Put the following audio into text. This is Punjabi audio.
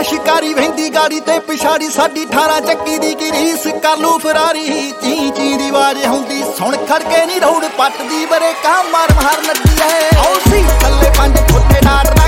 ਸ਼ਿਕਾਰੀ ਵਹਿੰਦੀ ਗਾੜੀ ਤੇ ਪਿਛਾੜੀ ਸਾਡੀ 18 ਚੱਕੀ ਦੀ ਗਰੀਸ ਕਰ ਲੂ ਫਰਾਰੀ ਚੀ ਚੀ ਦੀ ਆਵਾਜ਼ ਹੁੰਦੀ ਸੁਣ ਖੜਕੇ ਨੀ ਰੌੜ ਪੱਟਦੀ ਬਰੇਕਾਂ ਮਾਰ ਮਾਰ ਲੱਗੀ ਐ ਆਉ ਸੀ ਥੱਲੇ 5 ਫੁੱਟੇ ਡਾਟ